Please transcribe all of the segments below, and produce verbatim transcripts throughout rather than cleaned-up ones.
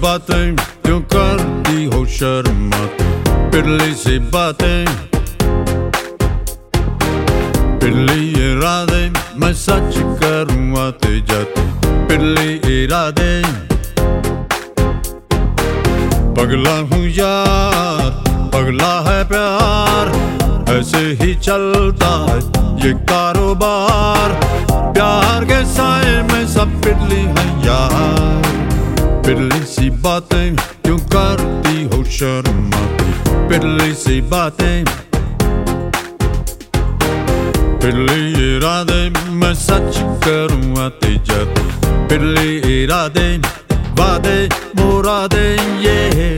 बातें क्यों करती हो शर्माती, पिछली सी बातें, पिछली इरादे मैं सच करूँ आते जाते, पिछली इरादे। पगला हूँ यार, पगला है प्यार, ऐसे ही चलता है ये कारोबार। प्यार के साए में सब पिछली है यार, पिछली सी बातें क्यों करती हो शर्माती, पिछली सी बातें, पिछली इरादे मैं सच करूँ आते जाते, पिछली इरादे, वादे मुरादे ये।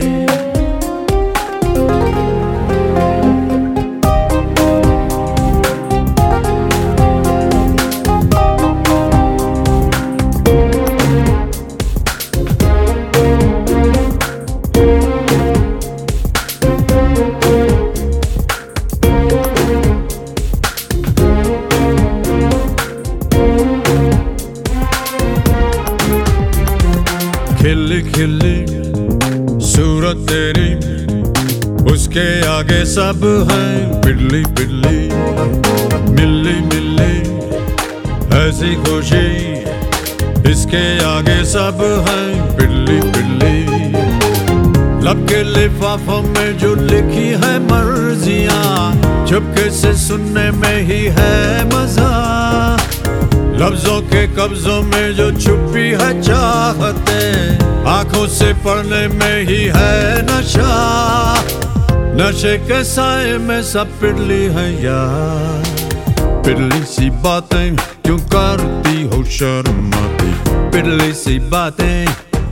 खिली खिली सूरत तेरी, उसके आगे सब है पिछली पिछली, मिली मिली ऐसी खुशी, इसके आगे सब है पिछली पिछली। लब के लिफाफों में जो लिखी है मर्जियां, चुपके से सुनने में ही है मजा। लफ्जों के कब्जों में जो छुपी है चाहते, आंखों से पढ़ने में ही है नशा। नशे के साए में सब पिछली है यार, पिछली सी बातें क्यों करती हो शर्माती, पिछली सी बातें,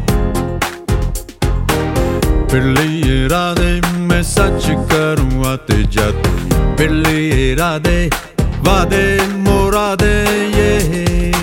पिछली इरादे मैं सच करूँ आते जाते, पिछली इरादे, वादे मुरादे ये।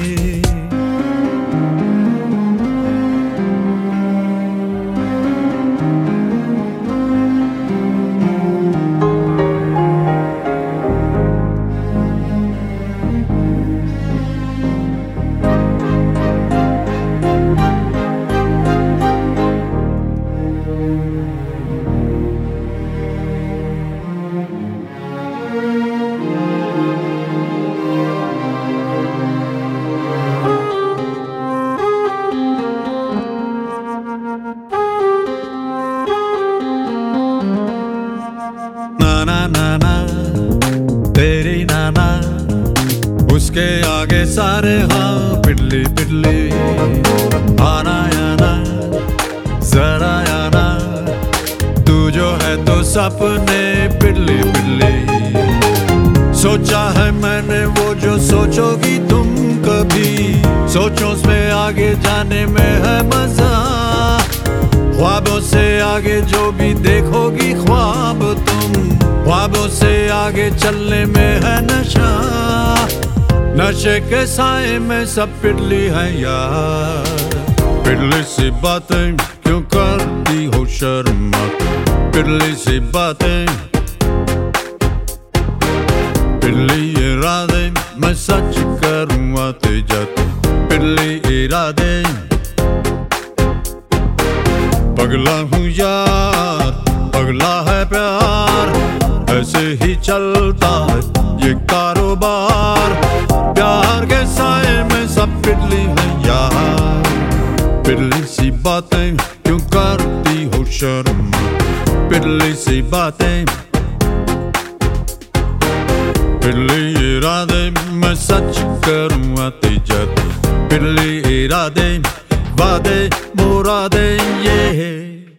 नाना तेरी नाना, उसके आगे सारे हाँ पिछली पिछली। आना याना जरा याना, तू जो है तो सपने पिछली पिछली। सोचा है मैंने वो जो सोचोगी तुम कभी, सोचों से आगे जाने में है मजा। ख्वाबों से आगे जो भी देखोगी ख्वाब तुम, ख्वाबों से आगे चलने में है नशा। नशे के साए में सब पिछली है यार, पिछली सी बातें क्यों करती हो शर्माती, पिछली सी बातें, पिछली इरादे मैं सच करूँ आते जाते, पिछली इरादे। पगला हूँ यार, पगला है प्यार, ऐसे ही चलता है ये कारोबार। प्यार के साए में सब पिछली है यार, पिछली सी बातें क्यों करती हो शर्म, पिछली सी बातें, पिछली इरादे मैं सच करूँ आते जाते, पिछली इरादे, वादे मुरादे ये।